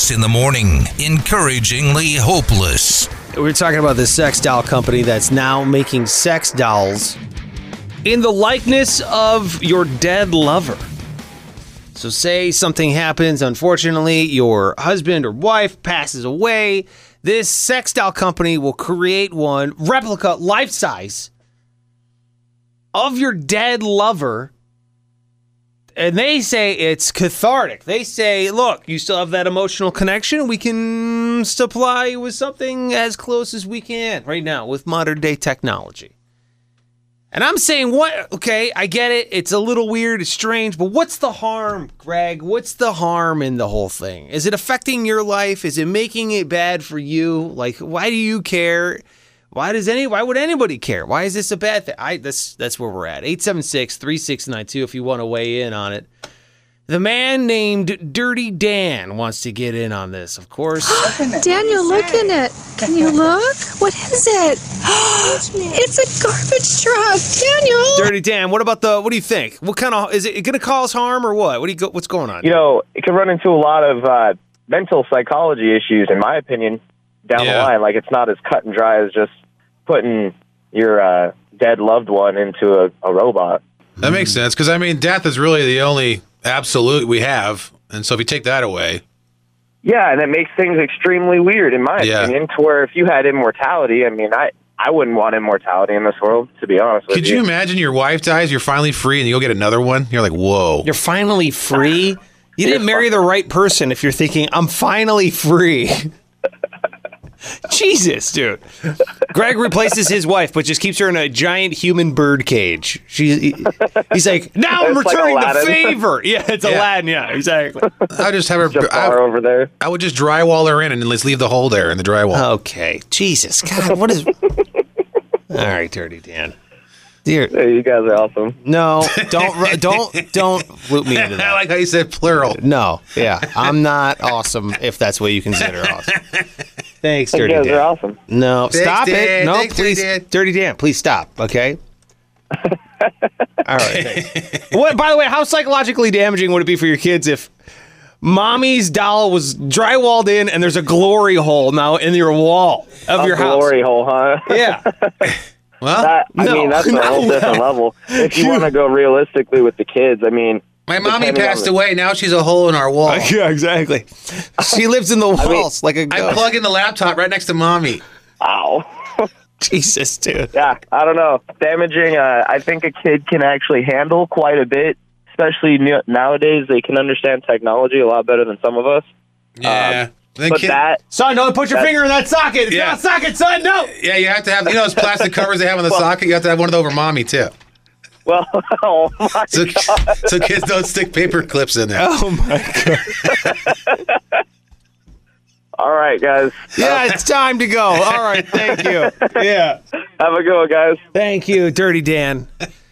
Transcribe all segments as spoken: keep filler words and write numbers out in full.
Wes in the morning, encouragingly hopeless. We were talking about this sex doll company that's now making sex dolls in the likeness of your dead lover. So say something happens, unfortunately, your husband or wife passes away. This sex doll company will create one, replica, life-size, of your dead lover. And they say it's cathartic. They say, look, you still have that emotional connection. We can supply you with something as close as we can right now with modern day technology. And I'm saying, what? Okay, I get it. It's a little weird. It's strange. But what's the harm, Greg? What's the harm in the whole thing? Is it affecting your life? Is it making it bad for you? Like, why do you care? Why does any? Why would anybody care? Why is this a bad thing? I that's that's where we're at. eight seven six, three six nine two if you want to weigh in on it. The man named Dirty Dan wants to get in on this, of course. Daniel, look in it. Can you look? What is it? It's a garbage truck, Daniel. Dirty Dan, what about the? What do you think? What kind of is it going to cause harm or what? What do you go? What's going on? You know, it could run into a lot of uh, mental psychology issues, in my opinion, down Yeah. the line. Like it's not as cut and dry as just putting your uh, dead loved one into a, a robot. That makes sense, because, I mean, death is really the only absolute we have, and so if you take that away... Yeah, and it makes things extremely weird, in my Yeah. opinion, to where if you had immortality, I mean, I, I wouldn't want immortality in this world, to be honest with Could you. you imagine your wife dies, you're finally free, and you go get another one? You're like, whoa. You're finally free? You didn't marry the right person if you're thinking, I'm finally free. Jesus, dude. Greg replaces his wife, but just keeps her in a giant human bird cage. She's, he's like, now I'm It's like returning the Aladdin. favor. Yeah, it's Yeah. Aladdin. Yeah, exactly. I just have her... Jafar I, over there. I would just drywall her in and let's leave the hole there in the drywall. Okay. Jesus. God, what is... All right, Dirty Dan. Dear, Hey, you guys are awesome. no, don't, don't, don't loop me into I that. like how you said plural. No, yeah, I'm not awesome if that's what you consider awesome. Thanks, You Dirty guys Dan. are awesome. No, Thanks, stop it. Dan. No, Thanks, Dirty please. Dan. Dirty Dan, please stop, okay? All right. Thanks. What, by the way, how psychologically damaging would it be for your kids if mommy's doll was drywalled in and there's a glory hole now in your wall of A your house? glory hole, huh? Yeah. Well, That, I No, mean, that's a no. whole different level. If you want to go realistically with the kids, I mean... my mommy depending on passed the- away. Now she's a hole in our wall. Yeah, exactly. She lives in the walls like a I ghost. plug in the laptop right next to mommy. Ow. Jesus, dude. Yeah, I don't know. Damaging, uh, I think a kid can actually handle quite a bit, especially n- nowadays. They can understand technology a lot better than some of us. Yeah. Then But kid- that, Son, don't put your That's- finger in that socket. It's Yeah. not a socket, son. No. yeah, you have to have, you know those plastic covers they have on the socket? You have to have one of those over mommy, too. well, oh my So, God. so kids don't stick paper clips in there. Oh, my God. All right, guys. Yeah, it's time to go. All right, thank you. Yeah. Have a good one, guys. Thank you, Dirty Dan.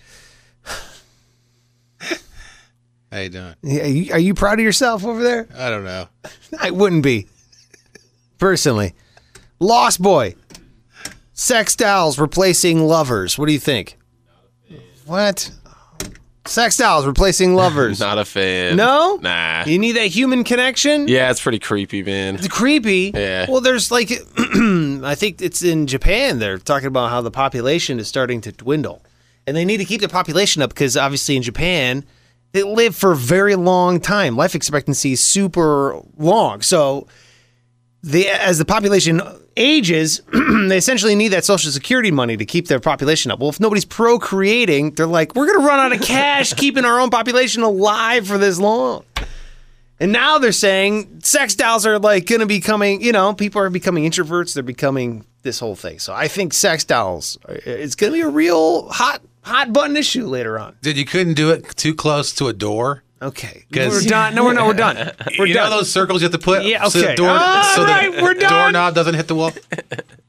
How you doing? Yeah, you- are you proud of yourself over there? I don't know. I wouldn't be. Personally. Lost Boy. Sex dolls replacing lovers. What do you think? What? Sex dolls replacing lovers. Not a fan. No? Nah. You need that human connection? Yeah, it's pretty creepy, man. It's creepy. Yeah. Well, there's like, I think it's in Japan. They're talking about how the population is starting to dwindle. And they need to keep the population up because obviously in Japan, they live for a very long time. Life expectancy is super long. So the as the population ages, they essentially need that Social Security money to keep their population up. Well, if nobody's procreating, they're like, we're going to run out of cash keeping our own population alive for this long. And now they're saying sex dolls are like going to be becoming, you know, people are becoming introverts. They're becoming this whole thing. So I think sex dolls, it's going to be a real hot, hot button issue later on. Dude, you couldn't do it too close to a door? Okay. 'Cause- We're done. No, we're, no, we're done. We're you done. know those circles you have to put Yeah, so the okay. door, All so right, the we're done. doorknob doesn't hit the wall?